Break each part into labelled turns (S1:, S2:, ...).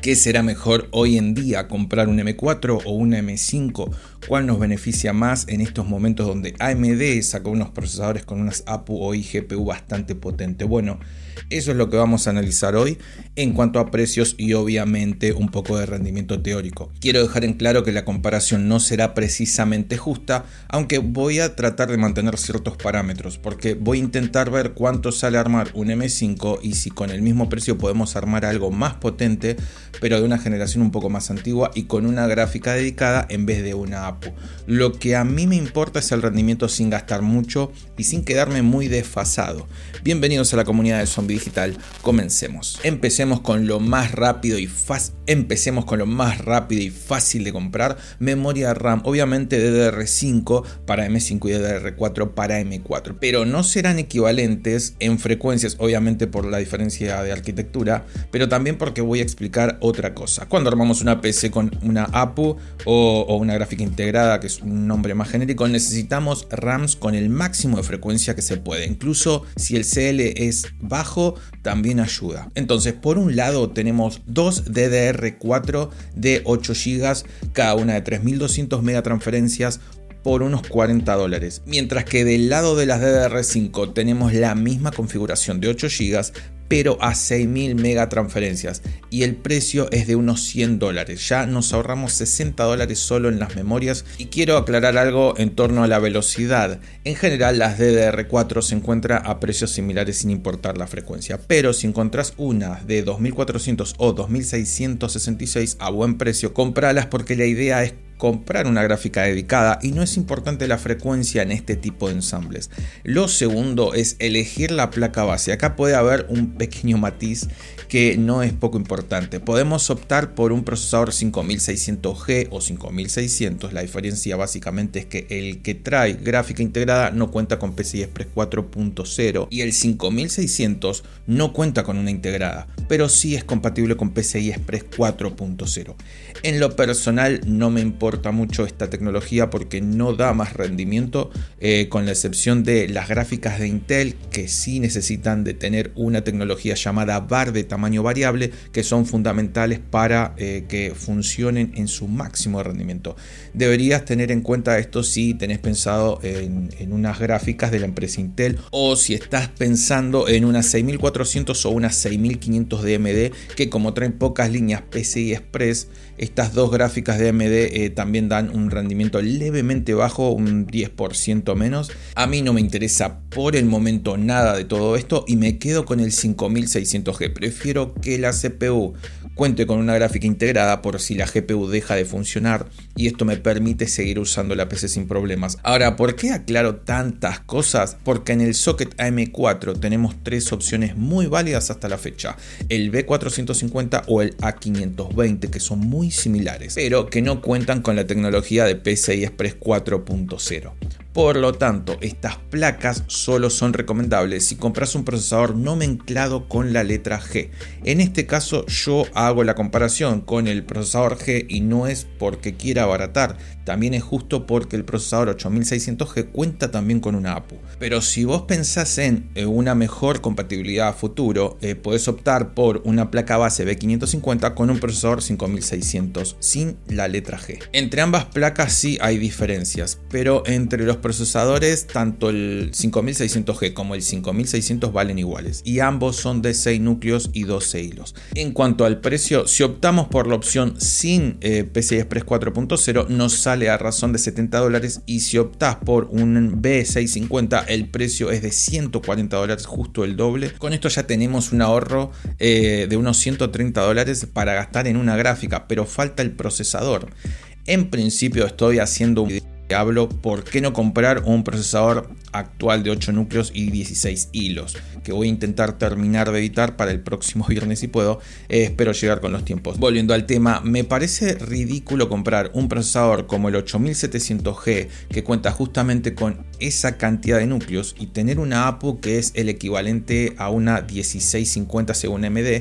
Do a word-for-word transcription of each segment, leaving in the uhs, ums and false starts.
S1: ¿Qué será mejor hoy en día, comprar un eme cuatro o una eme cinco? ¿Cuál nos beneficia más en estos momentos donde A eme de sacó unos procesadores con unas A P U o G P U bastante potentes? Bueno, eso es lo que vamos a analizar hoy en cuanto a precios y obviamente un poco de rendimiento teórico. Quiero dejar en claro que la comparación no será precisamente justa, aunque voy a tratar de mantener ciertos parámetros, porque voy a intentar ver cuánto sale armar un eme cinco y si con el mismo precio podemos armar algo más potente, pero de una generación un poco más antigua y con una gráfica dedicada en vez de una A P U. Lo que a mí me importa es el rendimiento sin gastar mucho y sin quedarme muy desfasado. Bienvenidos a la comunidad de Zombie Digital, comencemos. Empecemos con lo más rápido y fácil. Empecemos con lo más rápido y fácil de comprar: memoria RAM, obviamente D D R cinco para eme cinco y D D R cuatro para eme cuatro, pero no serán equivalentes en frecuencias, obviamente por la diferencia de arquitectura, pero también porque voy a explicar otra cosa. Cuando armamos una P C con una A P U o, o una gráfica integrada, que es un nombre más genérico, necesitamos RAMs con el máximo de frecuencia que se puede. Incluso si el C L es bajo, también ayuda. Entonces, por un lado tenemos dos D D R cuatro de ocho gigas, cada una de tres mil doscientos megatransferencias por unos cuarenta dólares. Mientras que del lado de las D D R cinco tenemos la misma configuración de ocho gigas, pero a seis mil megatransferencias y el precio es de unos cien dólares. Ya nos ahorramos sesenta dólares solo en las memorias. Y quiero aclarar algo en torno a la velocidad. En general las D D R cuatro se encuentran a precios similares sin importar la frecuencia, pero si encontrás una de dos mil cuatrocientos o dos mil seiscientos sesenta y seis a buen precio, compralas, porque la idea es comprar una gráfica dedicada y no es importante la frecuencia en este tipo de ensambles. Lo segundo es elegir la placa base. Acá puede haber un pequeño matiz que no es poco importante. Podemos optar por un procesador cinco mil seiscientos G o cinco mil seiscientos. La diferencia básicamente es que el que trae gráfica integrada no cuenta con P C I Express cuatro punto cero y el cinco mil seiscientos no cuenta con una integrada, pero sí es compatible con P C I Express cuatro punto cero. En lo personal no me importa mucho esta tecnología porque no da más rendimiento, eh, con la excepción de las gráficas de Intel, que sí necesitan de tener una tecnología llamada V A R de tamaño variable, que son fundamentales para eh, que funcionen en su máximo de rendimiento. Deberías tener en cuenta esto si tenés pensado en, en unas gráficas de la empresa Intel, o si estás pensando en unas seis mil cuatrocientos o unas seis mil quinientos de A M D, que como traen pocas líneas P C I Express, estas dos gráficas de A M D eh, también dan un rendimiento levemente bajo, un diez por ciento menos. A mí no me interesa por el momento nada de todo esto y me quedo con el cinco mil seiscientos G. Prefiero que la C P U cuente con una gráfica integrada por si la G P U deja de funcionar, y esto me permite seguir usando la P C sin problemas. Ahora, ¿por qué aclaro tantas cosas? Porque en el socket A eme cuatro tenemos tres opciones muy válidas hasta la fecha: el B cuatrocientos cincuenta o el A quinientos veinte, que son muy similares, pero que no cuentan con la tecnología de P C I Express cuatro punto cero. Por lo tanto, estas placas solo son recomendables si compras un procesador no mezclado con la letra G. En este caso yo hago la comparación con el procesador G y no es porque quiera abaratar, también es justo porque el procesador ocho mil seiscientos G cuenta también con una A P U. Pero si vos pensás en una mejor compatibilidad a futuro, eh, podés optar por una placa base B quinientos cincuenta con un procesador cinco mil seiscientos sin la letra G. Entre ambas placas sí hay diferencias, pero entre los procesadores tanto el cinco mil seiscientos G como el cinco mil seiscientos valen iguales y ambos son de seis núcleos y doce hilos. En cuanto al precio, si optamos por la opción sin eh, P C I Express cuatro punto cero nos sale a razón de setenta dólares, y si optás por un B seiscientos cincuenta el precio es de ciento cuarenta dólares, justo el doble. Con esto ya tenemos un ahorro eh, de unos ciento treinta dólares para gastar en una gráfica, pero falta el procesador. En principio estoy haciendo un video que hablo por qué no comprar un procesador actual de ocho núcleos y dieciséis hilos, que voy a intentar terminar de editar para el próximo viernes si puedo. Eh, espero llegar con los tiempos. Volviendo al tema, me parece ridículo comprar un procesador como el ocho mil setecientos G que cuenta justamente con esa cantidad de núcleos y tener una A P U que es el equivalente a una dieciséis cincuenta según A M D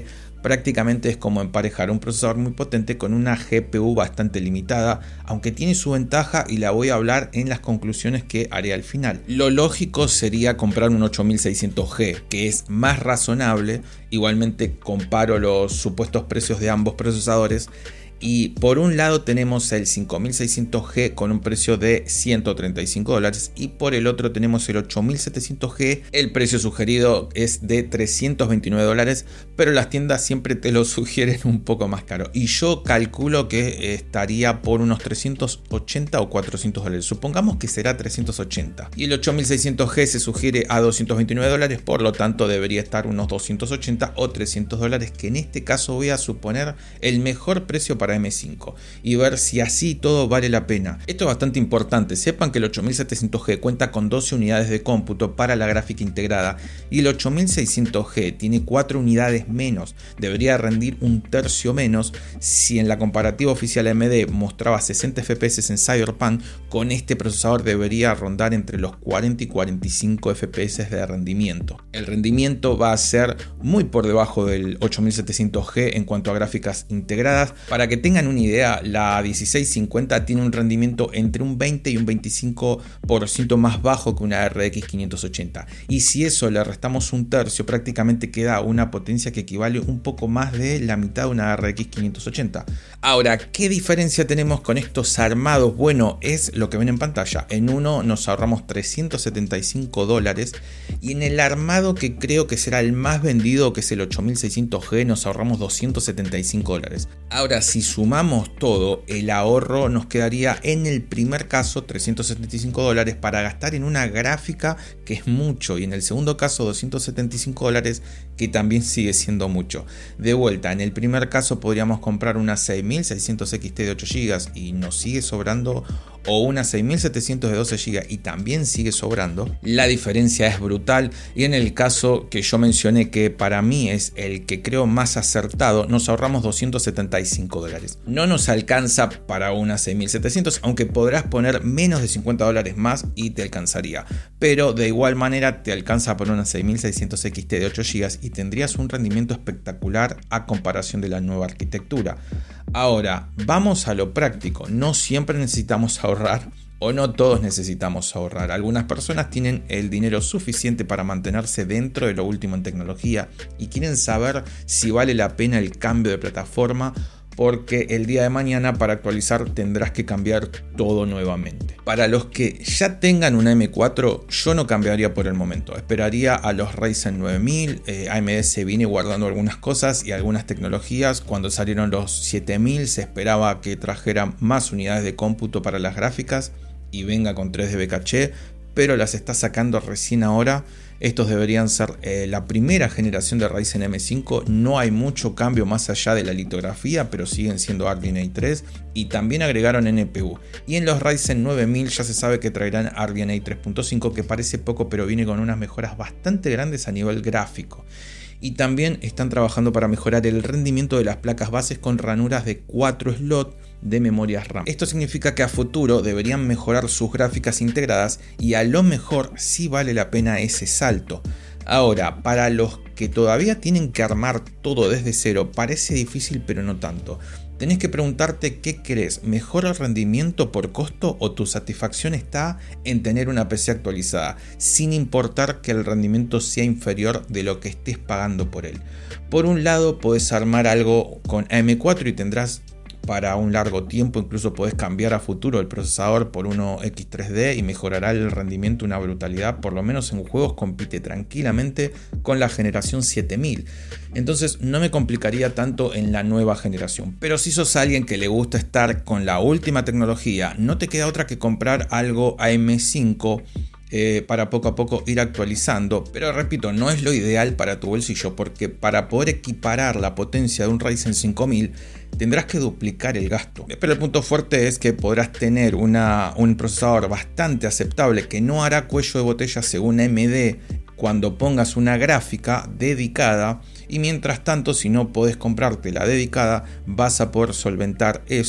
S1: prácticamente es como emparejar un procesador muy potente con una G P U bastante limitada, aunque tiene su ventaja y la voy a hablar en las conclusiones que haré al final. Lo lógico sería comprar un ocho mil seiscientos G, que es más razonable. Igualmente comparo los supuestos precios de ambos procesadores. Y por un lado tenemos el cinco mil seiscientos G con un precio de ciento treinta y cinco dólares y por el otro tenemos el ocho mil setecientos G. El precio sugerido es de trescientos veintinueve dólares, pero las tiendas siempre te lo sugieren un poco más caro. Y yo calculo que estaría por unos trescientos ochenta o cuatrocientos dólares. Supongamos que será trescientos ochenta. Y el ocho mil seiscientos G se sugiere a doscientos veintinueve dólares, por lo tanto debería estar unos doscientos ochenta o trescientos dólares, que en este caso voy a suponer el mejor precio para para eme cinco y ver si así todo vale la pena. Esto es bastante importante. Sepan que el ocho mil setecientos G cuenta con doce unidades de cómputo para la gráfica integrada y el ocho mil seiscientos G tiene cuatro unidades menos. Debería rendir un tercio menos. Si en la comparativa oficial A M D mostraba sesenta F P S en Cyberpunk, con este procesador debería rondar entre los cuarenta y cuarenta y cinco F P S de rendimiento. El rendimiento va a ser muy por debajo del ocho mil setecientos G en cuanto a gráficas integradas. Para que tengan una idea, la dieciséis cincuenta tiene un rendimiento entre un veinte y un veinticinco por ciento más bajo que una R X quinientos ochenta, y si eso le restamos un tercio, prácticamente queda una potencia que equivale un poco más de la mitad de una R X quinientos ochenta. Ahora, ¿qué diferencia tenemos con estos armados? Bueno, es lo que ven en pantalla. En uno nos ahorramos trescientos setenta y cinco dólares y en el armado que creo que será el más vendido, que es el ocho mil seiscientos G, nos ahorramos doscientos setenta y cinco dólares. Ahora, si sumamos todo, el ahorro nos quedaría en el primer caso trescientos setenta y cinco dólares para gastar en una gráfica, que es mucho, y en el segundo caso doscientos setenta y cinco dólares, que también sigue siendo mucho. De vuelta, en el primer caso podríamos comprar una seis mil seiscientos X T de ocho gigas y nos sigue sobrando, o una seis mil setecientos de doce gigas y también sigue sobrando. La diferencia es brutal, y en el caso que yo mencioné, que para mí es el que creo más acertado, nos ahorramos doscientos setenta y cinco dólares. No nos alcanza para una seis mil setecientos, aunque podrás poner menos de cincuenta dólares más y te alcanzaría, pero de igual manera te alcanza por una seis mil seiscientos X T de ocho gigas y tendrías un rendimiento espectacular a comparación de la nueva arquitectura. Ahora, vamos a lo práctico. No siempre necesitamos ahorrar, o no todos necesitamos ahorrar. Algunas personas tienen el dinero suficiente para mantenerse dentro de lo último en tecnología y quieren saber si vale la pena el cambio de plataforma, porque el día de mañana para actualizar tendrás que cambiar todo nuevamente. Para los que ya tengan una eme cuatro, yo no cambiaría por el momento. Esperaría a los Ryzen nueve mil. eh, A M D se viene guardando algunas cosas y algunas tecnologías. Cuando salieron los siete mil se esperaba que trajeran más unidades de cómputo para las gráficas y venga con tres D B caché, pero las está sacando recién ahora. Estos deberían ser eh, la primera generación de Ryzen eme cinco. No hay mucho cambio más allá de la litografía, pero siguen siendo Arduino tres, y también agregaron ene pe u. Y en los Ryzen nueve mil ya se sabe que traerán Arduino tres punto cinco, que parece poco, pero viene con unas mejoras bastante grandes a nivel gráfico. Y también están trabajando para mejorar el rendimiento de las placas bases con ranuras de cuatro slots de memorias RAM. Esto significa que a futuro deberían mejorar sus gráficas integradas y a lo mejor sí vale la pena ese salto. Ahora, para los que todavía tienen que armar todo desde cero, parece difícil, pero no tanto. Tenés que preguntarte qué querés, ¿mejora el rendimiento por costo o tu satisfacción está en tener una pe ce actualizada, sin importar que el rendimiento sea inferior de lo que estés pagando por él? Por un lado, podés armar algo con A eme cuatro y tendrás para un largo tiempo, incluso podés cambiar a futuro el procesador por uno equis tres de y mejorará el rendimiento una brutalidad. Por lo menos en juegos compite tranquilamente con la generación siete mil. Entonces no me complicaría tanto en la nueva generación. Pero si sos alguien que le gusta estar con la última tecnología, no te queda otra que comprar algo A eme cinco Eh, para poco a poco ir actualizando, pero repito, no es lo ideal para tu bolsillo, porque para poder equiparar la potencia de un Ryzen cinco mil tendrás que duplicar el gasto. Pero el punto fuerte es que podrás tener una, un procesador bastante aceptable que no hará cuello de botella según A eme de cuando pongas una gráfica dedicada, y mientras tanto, si no podés comprarte la dedicada, vas a poder solventar eso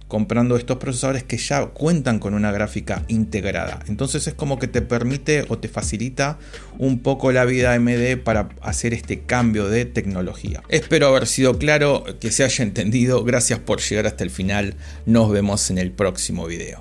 S1: comprando estos procesadores que ya cuentan con una gráfica integrada. Entonces es como que te permite o te facilita un poco la vida A M D para hacer este cambio de tecnología. Espero haber sido claro, que se haya entendido. Gracias por llegar hasta el final. Nos vemos en el próximo video.